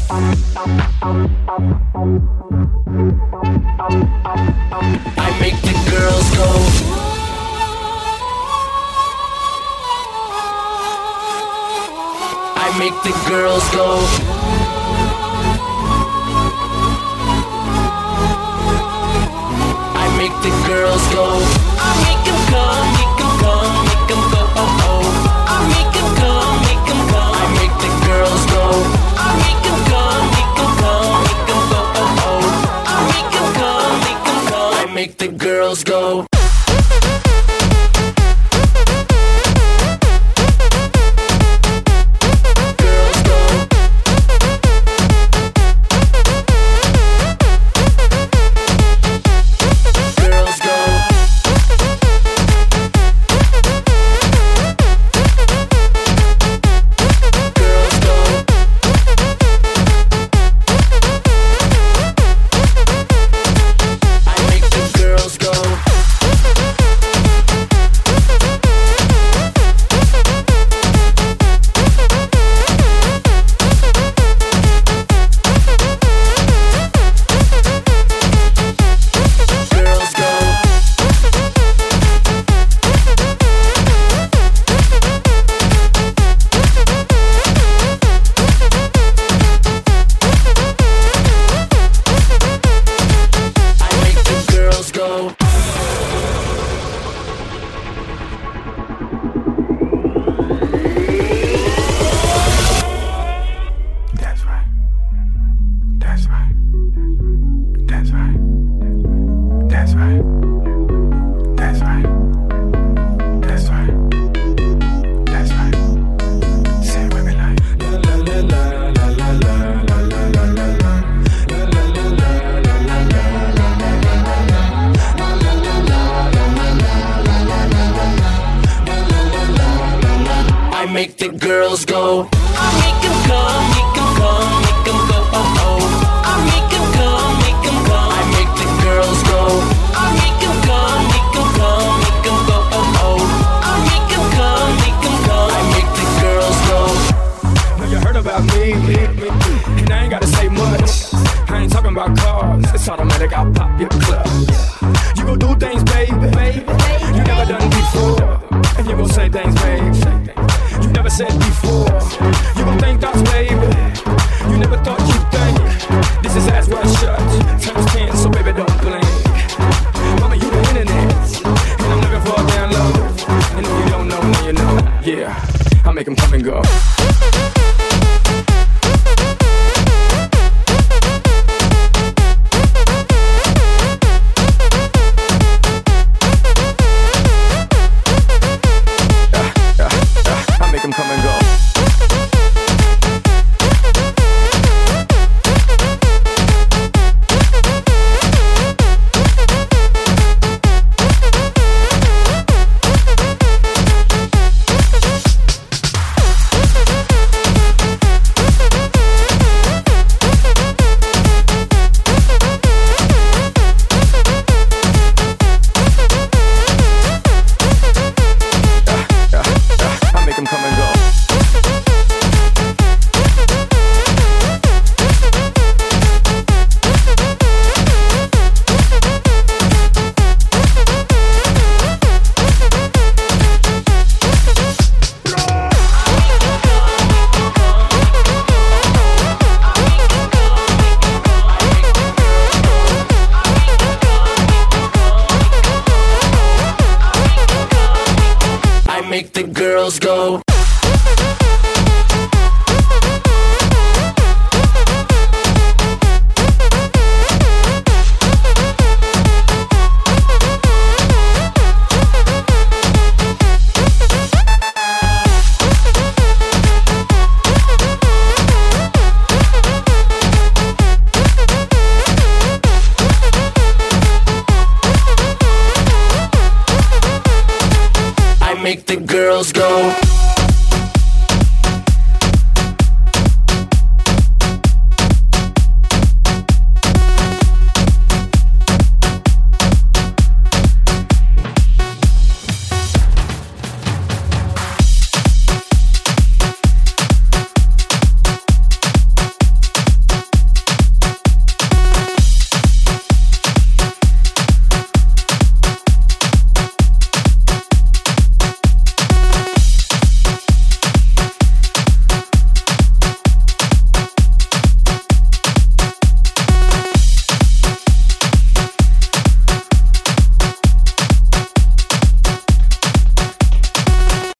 I make the girls go. I make the girls go. I make the girls go. I make them come, make them come, make them go. Oh oh. I make them come, make them come. I make the girls go. I make them come, make them come, make them go. Oh oh. I make them come, make them come. I make the girls go. Make the girls go. I make them come, make them come, make them go. Oh oh. I make them come, make them come. I make the girls go. I make them come, make them come, make them go. Oh oh. I make them come, make them come. I make the girls go. Now you heard about me, and I ain't gotta say much. I ain't talking about cars, it's automatic. I'll pop your club. You gon' do things, baby. You never done before, and you gon' say things, baby. You never said before. You gon' think thoughts, baby. You never thought you'd think. This is ass wide shut. Times 10, so baby don't blink. Mama, you the internet, and I'm looking for a down low. And if you don't know, now you know. Yeah, I make them come and go. Make the girls go. Make the girls go.